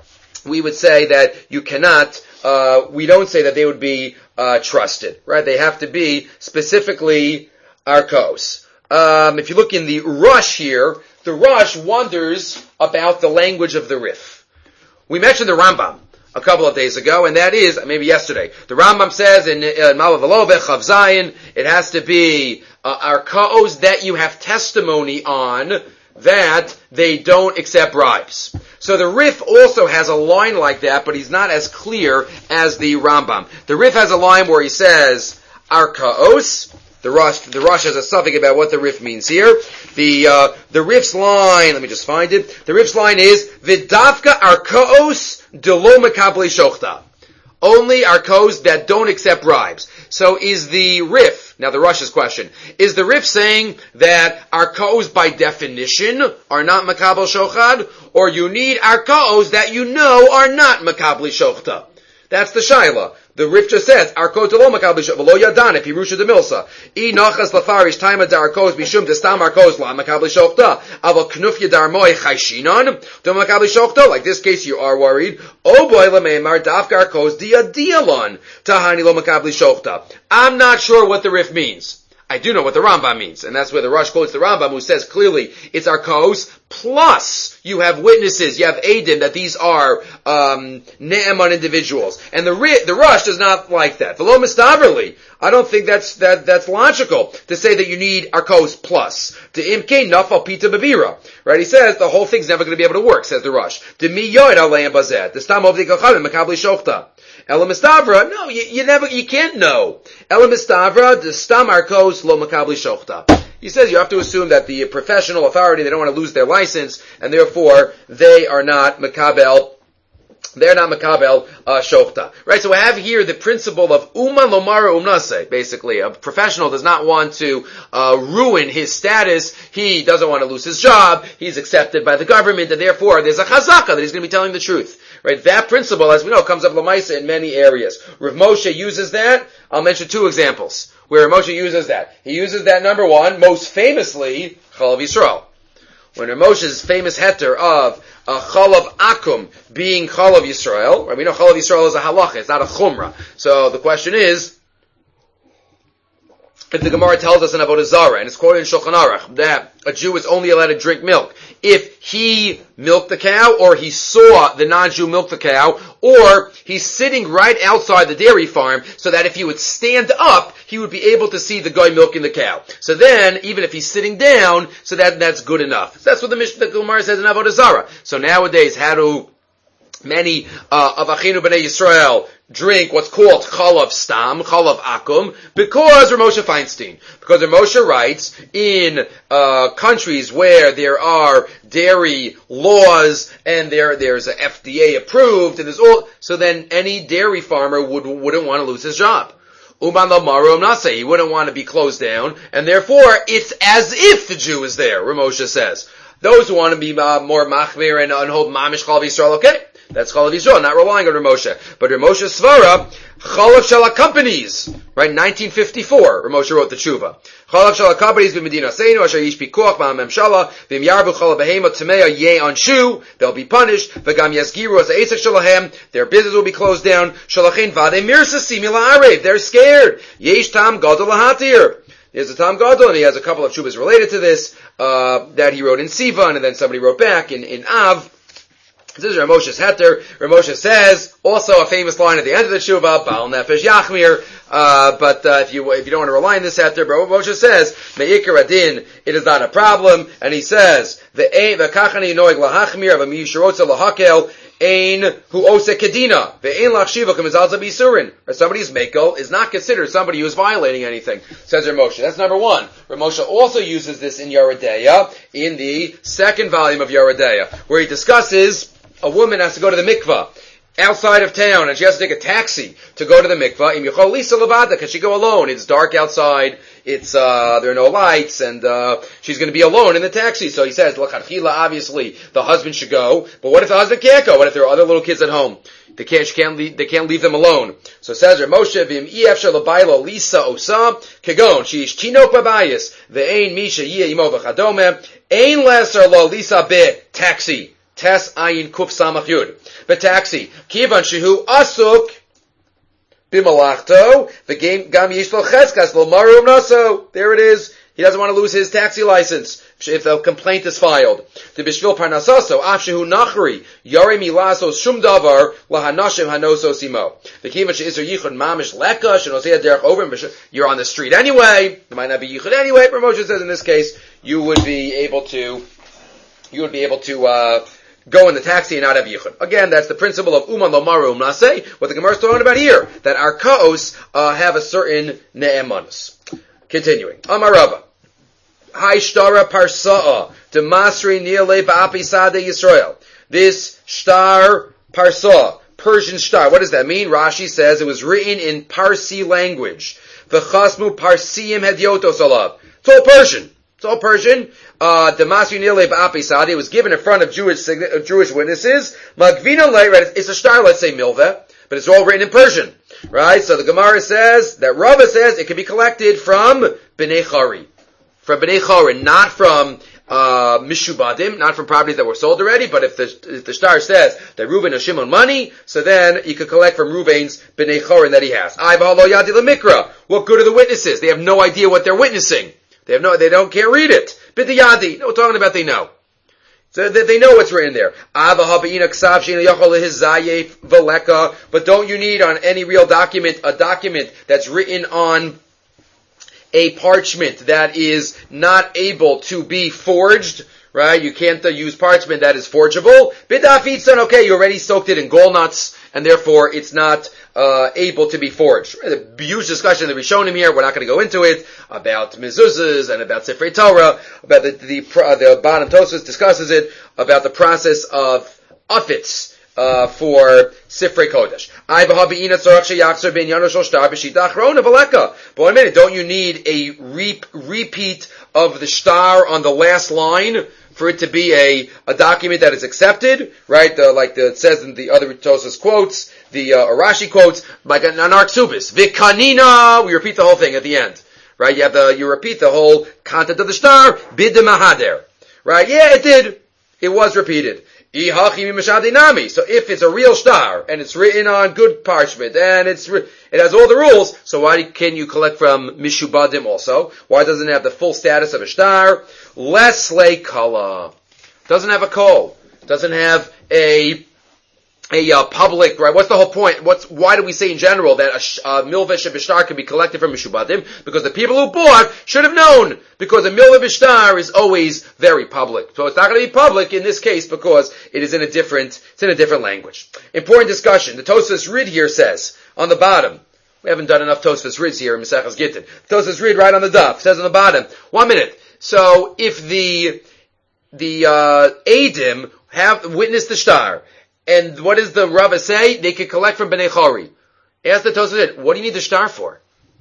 A: we would say that you cannot. Uh, we don't say that they would be uh, trusted. Right, they have to be specifically arkos. Um, if you look in the Rush here, the Rush wonders about the language of the Rif. We mentioned the Rambam a couple of days ago, and that is maybe yesterday. The Rambam says in uh, Malavalove Chav Zayin, it has to be uh, arkos that you have testimony on, that they don't accept bribes. So the Rif also has a line like that, but he's not as clear as the Rambam. The Rif has a line where he says, Arkaos. The Rosh, the Rosh has a suffix about what the Rif means here. The, uh, the Rif's line, let me just find it. The Rif's line is, Vidavka Arkaos delo makabli shochta. Only arkos that don't accept bribes. So is the Rif, now the Rush's question, is the Rif saying that arkos by definition are not makabel shochad, or you need arkos that you know are not makabli shochta? That's the shaila. The Rif just says, Arkos de lo makabli shochta, v'lo yadan, if Yerusha de milsa. I nachas lafarish taima da arkos bishum de stam arkos la makabli shochta. Aval knufya darmoi chayshinon, de makabli shochta. Like this case, you are worried. Oh boy, lameimar dafka arkos dia dialon, tahani lo makabli shochta. I'm not sure what the Rif means. I do know what the Rambam means, and that's where the Rush quotes the Rambam, who says clearly it's arkos, plus you have witnesses, you have Eidim, that these are um, Ne'eman individuals. And the the Rush does not like that. V'lo mistaverli. I don't think that's that that's logical to say that you need arkos plus. To imke nafal pita bevira. Right? He says the whole thing's never going to be able to work, says the Rush. To mi yoid aleim bazet. The stam of the kachavim makabli shochta. Ela mistavra, no, you, you never, you can't know. Ela mistavra, the stam arkos lo makabli shochta. He says you have to assume that the professional authority, they don't want to lose their license, and therefore they are not makabel, they're not makabel uh, shochta. Right, so we have here the principle of uman lomara umnase, basically. A professional does not want to uh, ruin his status, he doesn't want to lose his job, he's accepted by the government, and therefore there's a chazaka that he's going to be telling the truth. Right, that principle, as we know, comes up Lamaisa in many areas. Rav Moshe uses that. I'll mention two examples where Rav Moshe uses that. He uses that, number one, most famously, Chalav Yisrael. when Moshe's famous heter of a chalav akum being chalav Yisrael, right? We know chalav Yisrael is a halacha, it's not a chumrah. So the question is, if the Gemara tells us in Avodah Zarah, and it's quoted in Shulchan Aruch, that a Jew is only allowed to drink milk if he milked the cow, or he saw the non-Jew milk the cow, or he's sitting right outside the dairy farm, so that if he would stand up, he would be able to see the guy milking the cow. So then, even if he's sitting down, so that that's good enough. So that's what the Mishnah, the Gemara says in Avodah Zarah. So nowadays, how do many uh, of Achinu B'nai Yisrael drink what's called chalav stam, chalav akum, because Ramosha Feinstein. Because Ramosha writes, in uh, countries where there are dairy laws, and there there's a F D A approved, and there's all, so then any dairy farmer would, wouldn't want to lose his job. Uman lamaru nase, he wouldn't want to be closed down, and therefore it's as if the Jew is there, Ramosha says. Those who want to be uh, more machmir and, and hold mamish chalav Yisrael, okay. That's Chalav Yisrael, not relying on Ramosha. But Ramosha Svara, Chalav Shel HaKompanies, right, nineteen fifty-four, Ramosha wrote the Tshuva. Chalav Shel HaKompanies b'Medina Seinu, Asher Yish Pikuach Ma'am Memshala, V'im Yarbu Chalav Behema Tmeya Ye Anshu, they'll be punished, V'gam Yasgiru as Eitzak Shalahem, their business will be closed down, Shalachin Vade Mirsa Simila Arev, they're scared. Yesh Tam Gadol Lahatir. There's a Tam Gadol, and he has a couple of Tshuvas related to this, uh, that he wrote in Sivan, and then somebody wrote back in, in Av. This is Ramosha's heter. Ramosha says, also a famous line at the end of the Shuvah, Baal Nefesh Yachmir, uh, but, uh, if you, if you don't want to rely on this heter, but Ramosha says, Me'ikar Adin, it is not a problem, and he says, Ve'kachani noeg lahachmir, v'mi yishirotza lahakel, ein hu ose kedina, ve'ein lachshiva kamizalza bisurin, or somebody's mekel is not considered somebody who is violating anything, says Ramosha. That's number one. Ramosha also uses this in Yeridea, in the second volume of Yeridea, where he discusses a woman has to go to the mikvah outside of town, and she has to take a taxi to go to the mikvah. Im yichol lisa levada, can she go alone? It's dark outside. It's uh there are no lights, and uh she's going to be alone in the taxi. So he says, l'chadchila, obviously the husband should go. But what if the husband can't go? What if there are other little kids at home? They can't. She can't leave. They can't leave them alone. So says Moshe, v'im efshar l'baylo lisa osa kegon she'ish tinok babayis ve'ein misha yiyeh imo v'chadome ein lesser lo lisa be taxi. Tes ayin kuf samach yud. B'taxi. Kivan shehu asuk b'malachto v'gam gam yish lo cheskas lo marum naso. There it is. He doesn't want to lose his taxi license if the complaint is filed. The bishvil parnasaso af shehu nachri yare milasos shum davar lahanashim hanoso simo. The kivan she'iser yichud mamish leka shenosei derech over. You're on the street anyway. It might not be yichud anyway. Moshe says in this case you would be able to. You would be able to. uh Go in the taxi and not have yichud. Again, that's the principle of uman lomaru umnaseh, what the Gemara is talking about here, that our kaos uh, have a certain ne'emanus. Continuing. Amarava. Haishtara parsa'a demasri nirle ba'api sade Yisrael. This shtar parsa, Persian shtar. What does that mean? Rashi says it was written in Parsi language. V'chasmu parsiyim hedyotos alav. It's all Persian. It's all Persian. Uh, Damasri Nile Ba'apisad, it was given in front of Jewish, uh, Jewish witnesses. Magvina Lei, right, it's a star, let's say Milveh, but it's all written in Persian. Right? So the Gemara says, that Rava says it can be collected from B'nai Chari. From B'nai Chari, not from, uh, Mishubadim, not from properties that were sold already, but if the, if the star says that Reuben has Shimon money, so then you could collect from Reuben's B'nai Chari that he has. Ayvah Yadi L'Mikra. What good are the witnesses? They have no idea what they're witnessing. They have no, they don't, can't read it. B'diyadi. No, we're talking about they know. So that they know what's written there. But don't you need on any real document, a document that's written on a parchment that is not able to be forged, right? You can't uh, use parchment that is forgeable. B'dafitson, okay, you already soaked it in gall nuts, and therefore it's not uh able to be forged. The huge discussion that we've shown him here, we're not going to go into it, about mezuzahs and about Sifrei Torah, about the the, uh, the bottom Tosfos discusses it, about the process of ufitz uh for Sifrei Kodesh. But wait a minute, don't you need a re- repeat of the shtar on the last line for it to be a, a document that is accepted, right? The, like the, it says in the other Tosfos quotes, the uh, Rashi quotes, like an Ksubis, Vikanina, we repeat the whole thing at the end, right? You have the, you repeat the whole content of the shtar, Bid Mahader, Right? Yeah, it did. It was repeated. So if it's a real star and it's written on good parchment and it's it has all the rules, so why can you collect from mishubadim also? Why doesn't it have the full status of a star? Lesle kala. Doesn't have a kol. Doesn't have a a uh, public, right? What's the whole point? What's why do we say in general that a uh, milveh shebishtar can be collected from mishubadim? Because the people who bought should have known. Because a milveh bishtar is always very public, so it's not going to be public in this case because it is in a different, it's in a different language. Important discussion. The Tosfos Rid here says on the bottom. We haven't done enough Tosfos Rids here in Maseches Gittin. Tosfos Rid right on the daf says on the bottom. One minute. So if the the uh, Eidim have witnessed the star. And what does the Rava say? They can collect from Bnei Chori. Ask the Tosfos, what do you need the star for?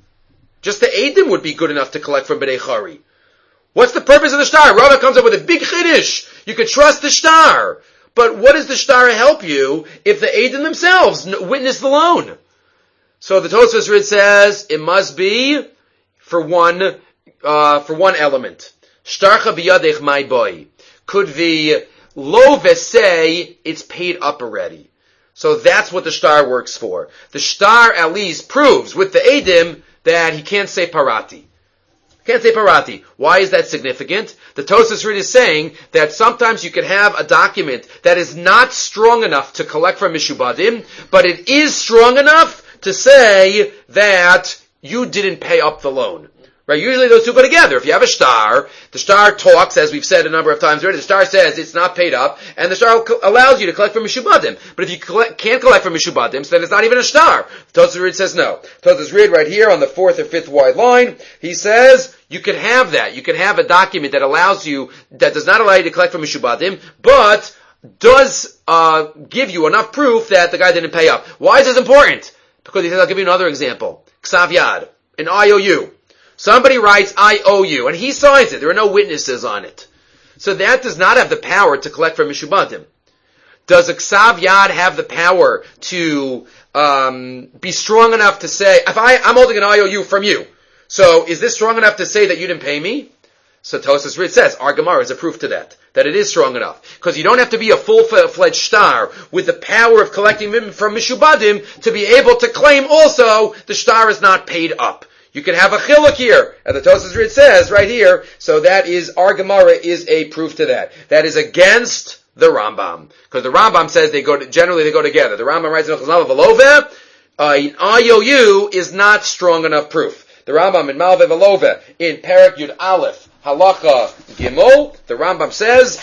A: Just the Eidim would be good enough to collect from Bnei Chori. What's the purpose of the star? Rava comes up with a big chiddush. You could trust the star. But what does the star help you if the Eidim themselves witness the loan? So the Tosfos Rid says it must be for one, uh, for one element. Shtarcha biyadech my boy. Could the Love say it's paid up already. So that's what the star works for. The star at least proves with the Eidim that he can't say parati. Can't say parati. Why is that significant? The Tosfos Rid is saying that sometimes you can have a document that is not strong enough to collect from mishubadim, but it is strong enough to say that you didn't pay up the loan. Right? Usually those two go together. If you have a star, the star talks, as we've said a number of times already, the star says it's not paid up, and the star co- allows you to collect from mishubadim. But if you collect, can't collect from mishubadim, so then it's not even a star. Tosfos Rid says no. Tosfos Rid right here on the fourth or fifth wide line, he says you can have that. You can have a document that allows you, that does not allow you to collect from mishubadim, but does uh, give you enough proof that the guy didn't pay up. Why is this important? Because he says, I'll give you another example. Ksav Yad, an I O U. Somebody writes, I owe you, and he signs it. There are no witnesses on it. So that does not have the power to collect from mishubadim. Does a Ksav Yad have the power to um, be strong enough to say, if I, I'm holding an I O U from you, so is this strong enough to say that you didn't pay me? So Tosfos Rid says, our Gemara is a proof to that, that it is strong enough. Because you don't have to be a full-fledged star with the power of collecting from mishubadim to be able to claim also the star is not paid up. You can have a chiluk here, and the Tosfos Rid says right here, so that is, our Gemara is a proof to that. That is against the Rambam. Because the Rambam says they go to, generally they go together. The Rambam writes in Chazal Velove, uh, an I O U is not strong enough proof. The Rambam in Malve Velove, in Perek Yud Aleph, Halacha Gimel, the Rambam says,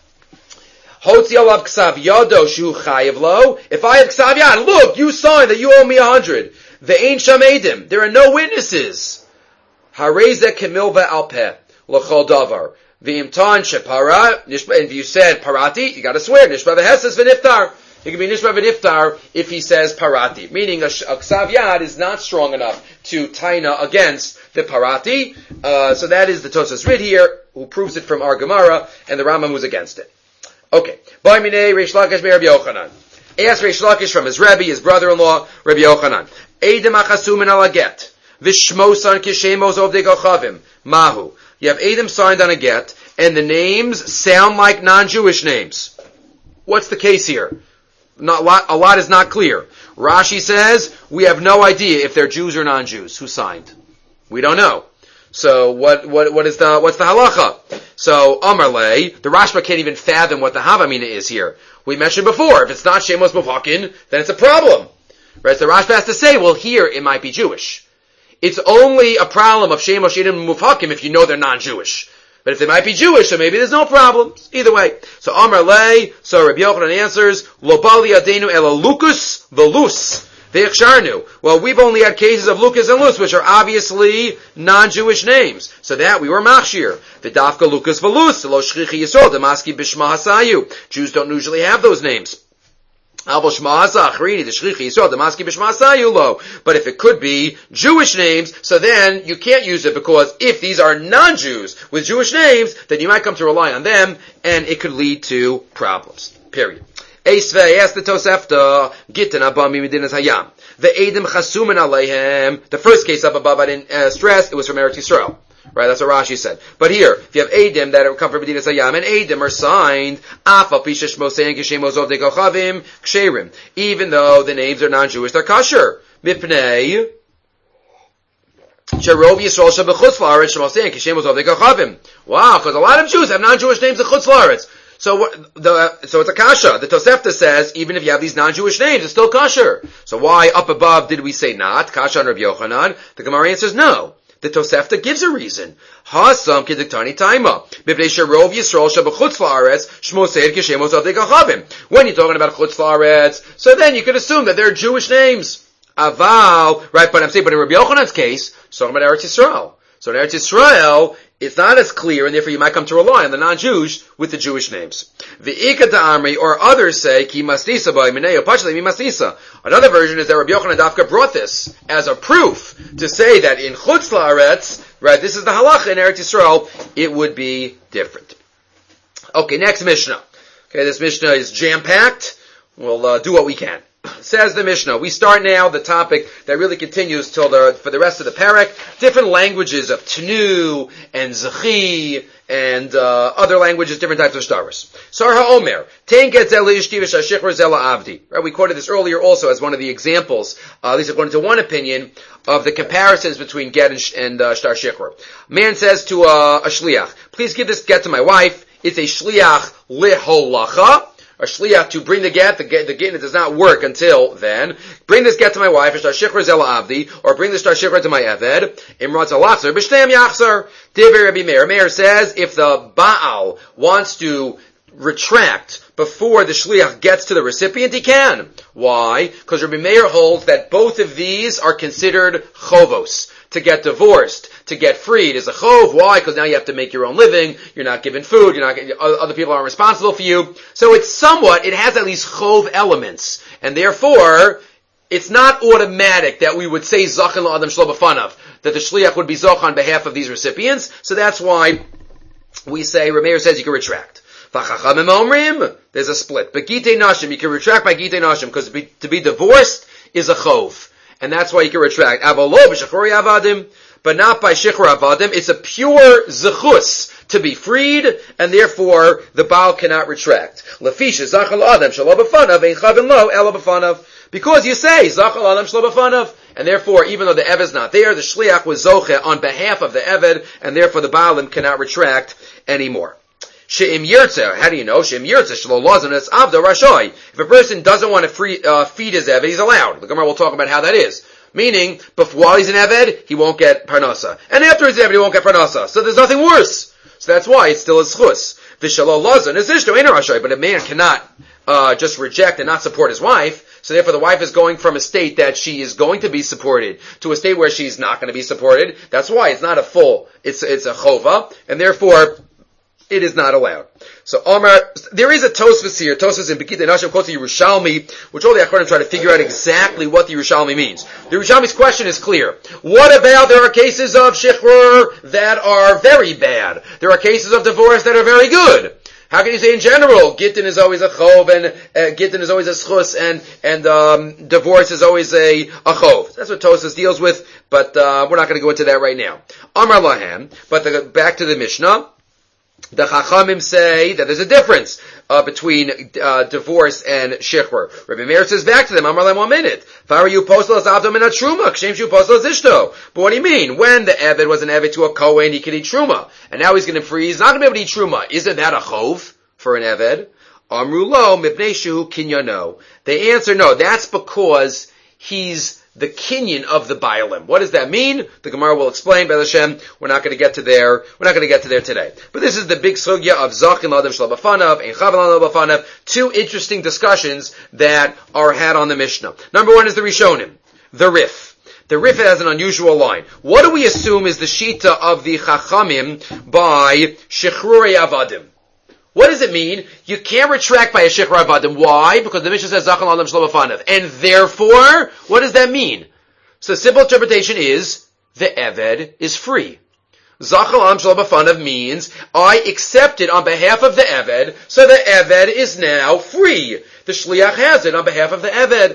A: Hotzi alav ksav yado shu chayiv lo. If I have ksav yad, look, you signed that you owe me a hundred. The Ein Sham Eidim. There are no witnesses. Hareze kemilva al peh l'chol davar. V'imtan shepara. And if you said parati, you got to swear nishma v'heses v'niftar. It can be nishma v'niftar if he says parati, meaning a, a ksav yad is not strong enough to taina against the parati. Uh, so that is the Tosfos Rid here, who proves it from our Gemara, and the Rambam who's against it. Okay. Ba'y minei Reish Lakish be'Rabbi Yochanan. Ask Reish Lakish from his Rebbe, his brother-in-law, Rabbi Yochanan. Eidim achasumin al get. V'shmosan kishemos ovdei gochavim. Mahu. You have Eidim signed on a get, and the names sound like non-Jewish names. What's the case here? Not, a, lot, a lot is not clear. Rashi says, we have no idea if they're Jews or non-Jews. Who signed? We don't know. So what, what, what is the, what's the halacha? So, Amarle, the Rashba can't even fathom what the Havamina is here. We mentioned before, if it's not Shemos Mufakin, then it's a problem. Right? So the Rashba has to say, well, here it might be Jewish. It's only a problem of Shemos Shedim Mufakim if you know they're non-Jewish. But if they might be Jewish, so maybe there's no problem. Either way. So Amarle, so Rabbi Yochanan answers, Lo bali adenu ela Lukus velus. Well, we've only had cases of Lucas and Luz, which are obviously non-Jewish names. So that we were machshir. V'dafka Lucas v'Luz, lo shchichi yisod, damaski b'shma hasayu. Jews don't usually have those names. But if it could be Jewish names, so then you can't use it, because if these are non-Jews with Jewish names, then you might come to rely on them, and it could lead to problems. Period. Eisvei asked the Tosefta, Gittin abami medinas hayam. The Eidim chasumin aleihem. The first case up above I didn't uh, stress, it was from Eretz Yisrael. Right, that's what Rashi said. But here, if you have Eidim that come from Medinas Hayam, and Eidim are signed, even though the names are non-Jewish, they're kosher. Mipnei, Sherov Yisrael Shebechutz La'aretz Shemosei Kishem Ozov Dekachavim. Wow, because a lot of Jews have non-Jewish names in Chutz La'aretz. So the so it's a kasha. The Tosefta says even if you have these non-Jewish names, it's still kosher. So why up above did we say not kasha on Rabbi Yochanan? The Gemara answers no. The Tosefta gives a reason. Hasam Kediktani Taima. B'nei Sherov Yisrael Shebechutz La'aretz Shemosei Kishem Ozov Dekachavim. When you're talking about Chutz La'aretz, so then you could assume that they're Jewish names. Aval, right, but I'm saying, but in Rabbi Yochanan's case, it's talking about Eretz Yisrael. So in Eretz Yisrael, it's not as clear, and therefore you might come to rely on the non-Jews with the Jewish names. V'ika ta'amri, or others say, ki mastisa ba'imineyo pachle mi mastisa. Another version is that Rabbi Yochanan Dafka brought this as a proof to say that in Chutz La'aretz, right, this is the halacha in Eretz Yisrael, it would be different. Okay, next Mishnah. Okay, this Mishnah is jam-packed. We'll uh, do what we can. Says the Mishnah. We start now the topic that really continues till the for the rest of the parak. Different languages of Tnu and Zechi and uh, other languages, different types of stars. Sar HaOmer, Tein get zel ishti v'shashichr zel avdi. Right, we quoted this earlier also as one of the examples, uh, at least according to one opinion, of the comparisons between get and, sh- and uh, shtar shichr. Man says to uh, a shliach, please give this get to my wife. It's a shliach liholacha. A shliach to bring the get, the get, the get does not work until then. Bring this get to my wife, shtar shichr zel avdi, or bring the shtar shichr to my eved. Imrat zalachzer, b'shteim yachzer. Divrei Rabbi Meir. Meir says, if the Baal wants to retract before the shliach gets to the recipient, he can. Why? Because Rabbi Meir holds that both of these are considered chovos. To get divorced, to get freed is a chov. Why? Because now you have to make your own living. You're not given food. You're not. Other people aren't responsible for you. So it's somewhat. It has at least chov elements, and therefore it's not automatic that we would say zachin la'adam shlo b'fanav, that the shliach would be zoch on behalf of these recipients. So that's why we say Rameir says you can retract. V'chachamim omrim, there's a split. But gitei nashim, you can retract by gitei nashim because to be, to be divorced is a chov. And that's why you can retract. Avalo b'shachori avadim, but not by shichur avadim. It's a pure zechus to be freed, and therefore the Baal cannot retract. Lefisha zachal adam shalo b'fanav ein chavin lo elo b'fanav. Because you say zachal adam shalo b'fanav, and therefore even though the eved is not there, the shliach was zoche on behalf of the eved, and therefore the Baalim cannot retract anymore. She'im yirtzeh, how do you know? She'im yirtzeh, shelo lozim, it's avda rashoy. If a person doesn't want to free, uh, feed his eved, he's allowed. The Gemara will talk about how that is. Meaning, before, while he's an eved, he won't get parnasa. And after he's an eved, he won't get parnasa. So there's nothing worse. So that's why it's still a schus. V'shelo lozim, it's ishto, ain't a rashoy, but a man cannot, uh, just reject and not support his wife. So therefore the wife is going from a state that she is going to be supported to a state where she's not going to be supported. That's why it's not a full, it's, it's a chova, and therefore, it is not allowed. So, Omar, there is a Tosfos here, Tosfos in Bekitei Nashim quotes the Yerushalmi, which all the Achronim try to figure out exactly what the Yerushalmi means. The Yerushalmi's question is clear. What about there are cases of shichrur that are very bad? There are cases of divorce that are very good. How can you say in general, Gittin is always a chov, and uh, Gittin is always a schus, and, and, um, divorce is always a, a chov? That's what Tosfos deals with, but, uh, we're not going to go into that right now. Amar Lahem, but the, back to the Mishnah. The Chachamim say that there's a difference uh, between uh, divorce and shichrur. Rabbi Meir says back to them, Amar lem one minute. Far you postal as avdom in a truma, kshem shu postal as ishto. But what do you mean? When the eved was an eved to a kohen, he could eat truma, and now he's going to free. He's not going to be able to eat truma. Isn't that a chov for an eved? Amru lo mipnei shu kinyano. They answer no. That's because he's the kinyan of the Baalim. What does that mean? The Gemara will explain, B'ez Hashem. We're not going to get to there. We're not going to get to there today. But this is the big sugya of Zachin L'Adam Shlo B'fanav, Ein Chavin L'Adam B'fanav. Two interesting discussions that are had on the Mishnah. Number one is the Rishonim, the Rif. The Rif has an unusual line. What do we assume is the Shita of the Chachamim by Shechrurei Avadim? What does it mean? You can't retract by a shichrur avadim. Why? Because the Mishnah says Zachin L'Adam Shlo B'fanav. And therefore, what does that mean? So the simple interpretation is, the Eved is free. Zachin L'Adam Shlo B'fanav means, I accept it on behalf of the Eved, so the Eved is now free. The Shliach has it on behalf of the Eved.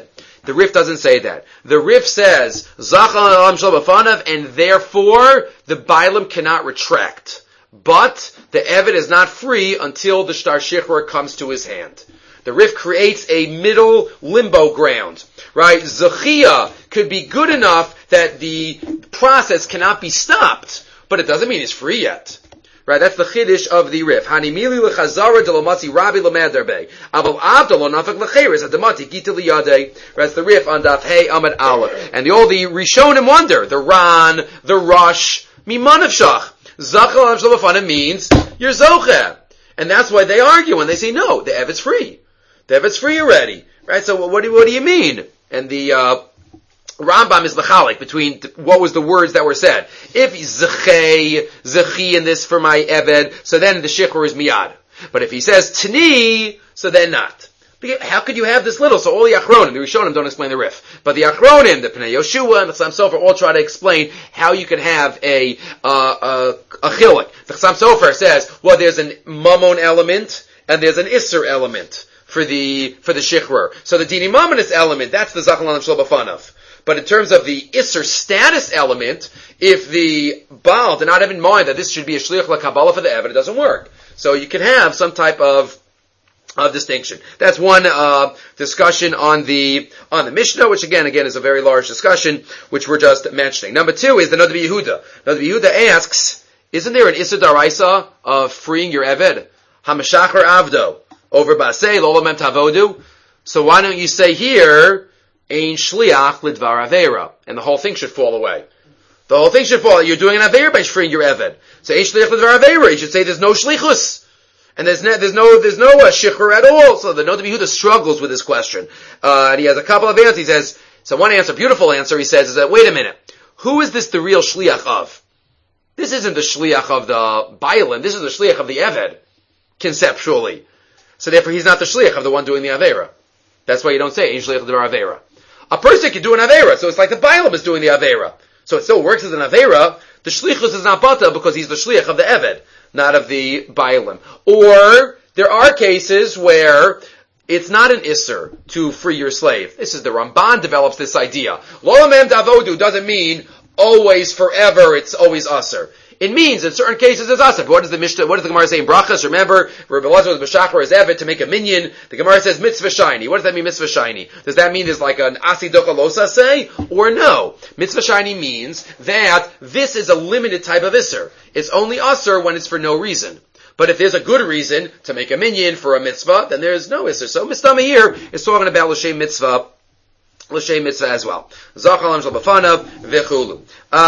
A: The Rif doesn't say that. The Rif says, Zachal Alam Shal B'fanav, and therefore the Bailam cannot retract. But the Eved is not free until the Shtar Shichur comes to his hand. The Rif creates a middle limbo ground, right? Zechia could be good enough that the process cannot be stopped, but it doesn't mean it's free yet. Right, that's the chiddush of the Rif. Hanimili lechazara delomati rabbi lemederbe. Aval avda lo nafek lecheres adamati gita liyade. That's the Rif on Daf Hey Amud Aleph. And the all the Rishonim wonder, the Ran, the Rosh, mimanav shach. Zachal am shalafana means you're zoche. And that's why they argue when they say no, the Evet's free. The Evet's free already. Right, so what do, what do you mean? And the, uh, Rambam is mechalik between th- what was the words that were said. If zechei, zechi in this for my eved, so then the shichur is miyad. But if he says tani, so then not. How could you have this little? So all the achronim, the Rishonim don't explain the Rif. But the achronim, the Pnei Yoshua, and the Chassam Sofer all try to explain how you can have a, uh, a, a chilik. The Chassam Sofer says, well, there's an mamon element, and there's an isser element for the, for the shichur. So the dini mamonis element, that's the Zachal Alam Shel B'fanav. But in terms of the Isser status element, if the Baal did not have in mind that this should be a Shliach LaKabbalah for the Eved, it doesn't work. So you can have some type of of distinction. That's one uh discussion on the on the Mishnah, which again, again is a very large discussion, which we're just mentioning. Number two is the Nod Yehuda. Nod Yehuda asks, isn't there an Isser Daraisa of freeing your Eved? Hamashachar Avdo, over Basei, Lolamem Tavodu. So why don't you say here, Ein shliach lidvar avera, and the whole thing should fall away. The whole thing should fall. You're doing an avera by freeing your eved. So ein shliach lidvar avera. You should say there's no shlichus, and there's no there's no there's no uh, shichur at all. So the Nod Yehuda struggles with this question, uh, and he has a couple of answers. He says, so one answer, beautiful answer, he says, is that wait a minute, who is this the real shliach of? This isn't the shliach of the Bailim. This is the shliach of the eved, conceptually. So therefore, he's not the shliach of the one doing the avera. That's why you don't say ein shliach lidvar avera. A person can do an Avera, so it's like the Bailam is doing the Avera. So it still works as an Avera. The Shlichus is not Bata because he's the Shliach of the Eved, not of the Bailam. Or, there are cases where it's not an Isser to free your slave. This is the Ramban develops this idea. Lolamem Davodu doesn't mean always, forever, it's always Usser. It means in certain cases it's asr. What does the Mishnah, what does the Gemara say in Brachas? Remember, Rabbi Elazar was b'shachar his evet to make a minyan. The Gemara says mitzvah shiny. What does that mean, mitzvah shiny? Does that mean there's like an asidoka losa say? Or no? Mitzvah shiny means that this is a limited type of isser. It's only asr when it's for no reason. But if there's a good reason to make a minyan for a mitzvah, then there's no isser. So Mistama here is talking about l'shem mitzvah, l'shem mitzvah as well. Zachal Amshal B'fanav v'chulu.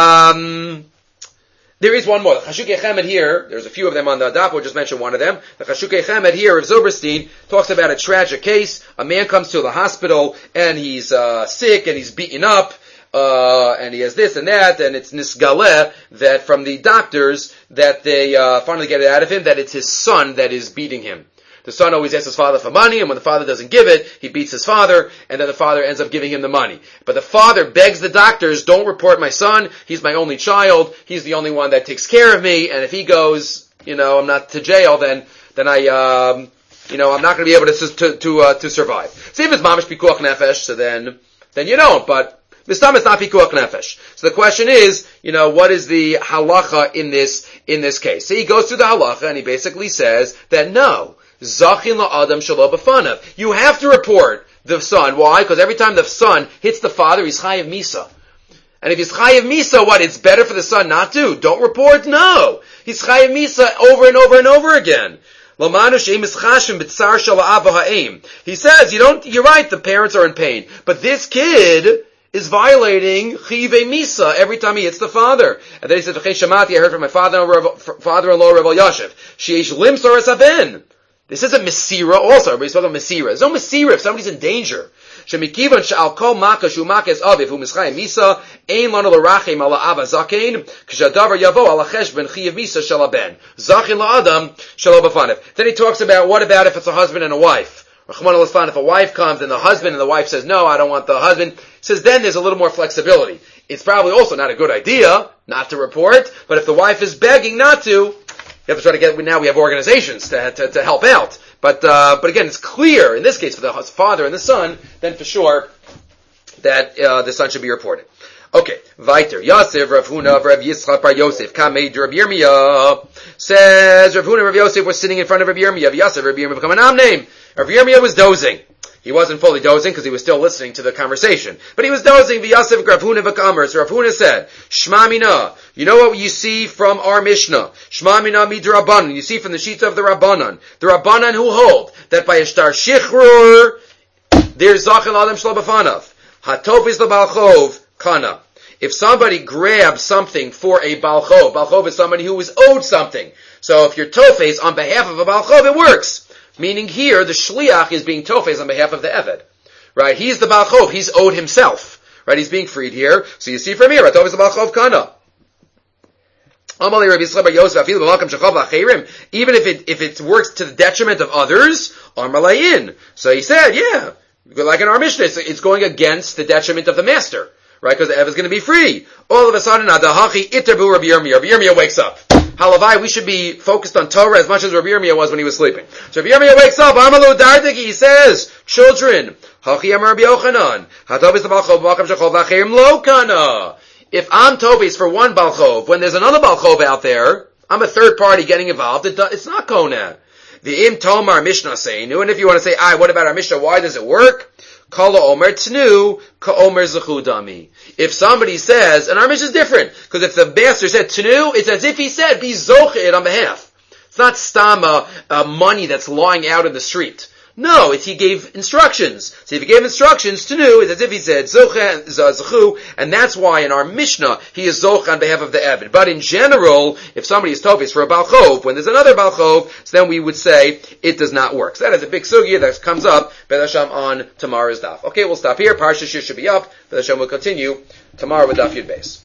A: Um, There is one more. The Chashukei Chemed here, there's a few of them on the daf, we'll just mention one of them. The Chashukei Chemed here of Zilberstein talks about a tragic case. A man comes to the hospital and he's uh, sick and he's beaten up, uh, and he has this and that, and it's nisgaleh that from the doctors that they uh, finally get it out of him that it's his son that is beating him. The son always asks his father for money, and when the father doesn't give it, he beats his father, and then the father ends up giving him the money. But the father begs the doctors, don't report my son, he's my only child, he's the only one that takes care of me, and if he goes, you know, I'm not to jail, then, then I, um, you know, I'm not going to be able to, to, to, uh, to survive. See if it's mamish pikuach nefesh, so then, then you don't, but this time it's not pikuach nefesh. So the question is, you know, what is the halacha in this, in this case? So he goes through the halacha, and he basically says that no, Zachin la'adam shelo b'fanav. You have to report the son. Why? Because every time the son hits the father, he's chayav misa. And if he's chayav misa, what? It's better for the son not to. Don't report? No. He's chayav misa over and over and over again. He says, you don't, you're right, the parents are in pain. But this kid is violating chive misa every time he hits the father. And then he says, I heard from my father-in-law, father-in-law, Rebbe Yashiv. Sheish lim soras haben. This isn't Mesira also. Everybody's talking about Mesira. There's no Mesira if somebody's in danger. Shemikivan sha'al kol maka shu makes aviv hu mischayim misa ein lanu l'rachem ala ava zakein k'shadavar yavo ala cheshben chiyav misa shel haben zachin la'adam shelo b'fanav. Then he talks about what about if it's a husband and a wife. Rachman al-Islan, if a wife comes and the husband and the wife says no, I don't want the husband, says then there's a little more flexibility. It's probably also not a good idea not to report, but if the wife is begging not to, you have to try to get, now we have organizations to, to, to help out. But, uh, but again, it's clear, in this case, for the father and the son, then for sure, that uh, the son should be reported. Okay, weiter. Yosef, Rav Huna, Rav Yitzchak Bar Yosef, Kamei Rav Yirmiyah. Says Rav Huna and Rav Yosef were sitting in front of Rav Yirmiyah. Yosef, Rav Yirmiyah become a nam name. Rav Yirmiyah was dozing. He wasn't fully dozing because he was still listening to the conversation. But he was dozing. V'Yosef Rav Huna v'Kamer. So Rav Huna said, Shma Mina. You know what you see from our Mishnah? Shma Mina midrabanan. You see from the sheets of the Rabbanan. The Rabbanan who hold that by a shtar shichrur, there's Zachel Adam Shlo B'fanav. Hatov is the Balchov. Kana. If somebody grabs something for a balchov, balchov is somebody who is owed something. So if you're tofes on behalf of a balchov, it works. Meaning here, the shliach is being tofes on behalf of the eved. Right? He's the balchov. He's owed himself. Right? He's being freed here. So you see from here, hatov is the balchov kana. Even if it, if it works to the detriment of others, armalayin. So he said, yeah, like in our Mishnah, it's going against the detriment of the master. Right, because the Ev is going to be free. All of a sudden, Adahachi Iterbu Rabbi Yirmiyah. Rabbi Yirmiyah wakes up. Halavai, we should be focused on Torah as much as Rabbi Yirmiyah was when he was sleeping. So Rabbi Yirmiyah wakes up. Amalu Dardiki, he says, children, Hachi Amar Rabbi Yochanan, Hatobis the Balchov, Balcham Shachov, Vachirim Lokana. If I'm Tobis for one Balchov, when there's another Balchov out there, I'm a third party getting involved, it do, it's not Kona. The Im Tomar Mishnah Seinu, and if you want to say, ah, what about our Mishnah, why does it work? Kala Omer Tnu, Ka Omer Zechudami. If somebody says, and our Mishnah is different, because if the master said Tnu, it's as if he said, be Zochet on behalf. It's not stama, uh, money that's lying out in the street. No, it's he gave instructions. So if he gave instructions, Tnu, it's as if he said Zoche, Zechu, and that's why in our Mishnah, he is Zoch on behalf of the Evid. But in general, if somebody is Tofis for a Balchov, when there's another Balchov, so then we would say, it does not work. So that is a big sugya that comes up, B'ez Hashem, on tomorrow's daf. Okay, we'll stop here. Parsha Shir should be up. B'ez Hashem will continue tomorrow with Daf Yud Beis.